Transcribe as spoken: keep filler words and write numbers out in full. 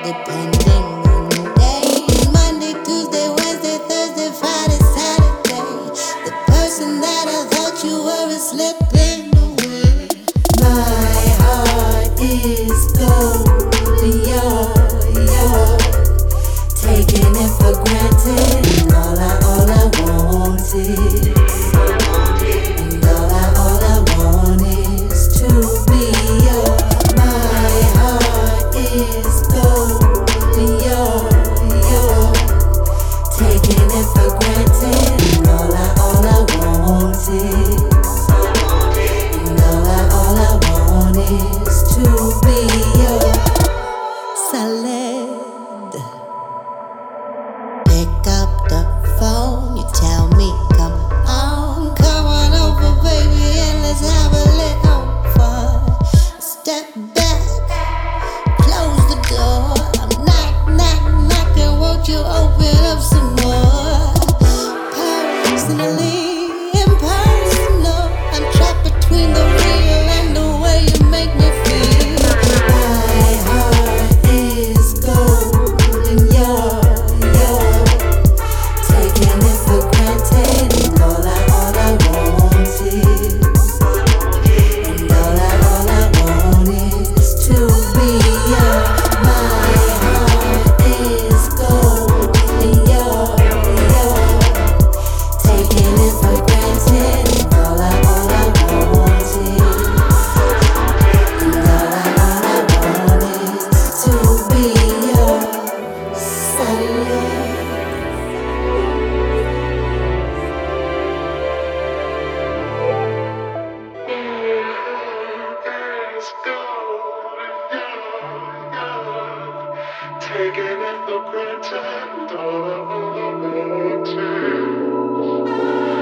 depending on the day. Monday, Tuesday, Wednesday, Thursday, Friday, Saturday. The person that I thought you were is slipping away. My heart is gold and you're, you're taking it for granted. All I, all I wanted, and all I, all I want is to be yours. My heart is gold and you're, you're taking it for granted. All I, all I wanted, and all I, all I want is to be yours. Salad. Pick up the phone, you tell me, come on, come on over, baby, and let's have a little fun. Step back, close the door. I'm knock, knock, knocking. Won't you open up some more? Personally, impersonal. I'm trapped between the real and the way you make me feel. My heart is gold and you're, you're taking it for granted. And all I, all I want is, and all I, all I want is to be yours. My heart is gold and you're, you're taking it for granted. And all I, all I want is, and all I, all I want is to be yours. Salad. Taking it for granted, all I, all I want is